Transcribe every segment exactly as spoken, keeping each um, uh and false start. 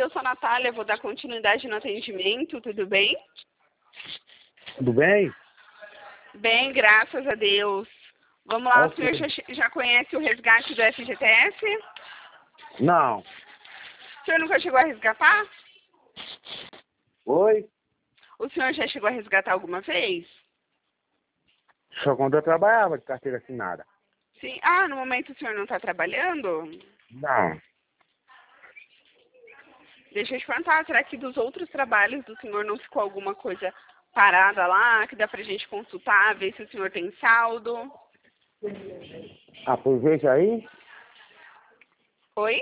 eu sou a Natália, vou dar continuidade no atendimento, tudo bem? Tudo bem? Bem, graças a Deus. Vamos lá, o Ok. senhor já, já conhece o resgate do F G T S? Não. O senhor nunca chegou a resgatar? Oi? O senhor já chegou a resgatar alguma vez? Só quando eu trabalhava de carteira assinada. Sim. Ah, no momento o senhor não está trabalhando? Não. Deixa eu te perguntar, será que dos outros trabalhos do senhor não ficou alguma coisa parada lá, que dá pra gente consultar, ver se o senhor tem saldo? Aproveita aí. Oi?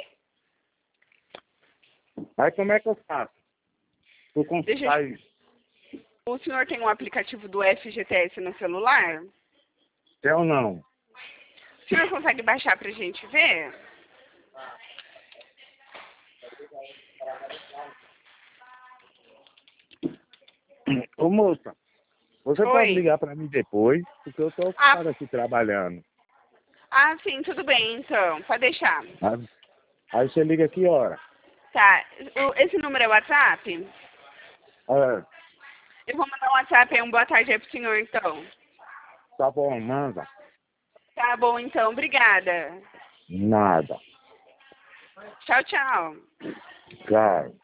Aí como é que eu faço? Tu Deixa consultar eu... isso? O senhor tem um aplicativo do F G T S no celular? Tem ou não? O senhor consegue baixar pra gente ver? Ô moça, você pode Oi? ligar pra mim depois, porque eu tô Ah, ocupado aqui trabalhando. ah, sim, tudo bem, então. Pode deixar. Aí aí você liga que hora? Tá. O- esse número é WhatsApp? É, Eu vou mandar um WhatsApp aí, um boa tarde aí pro senhor, então. tá bom, manda. Tá bom, então. Obrigada. Nada. Tchau, tchau. Tchau.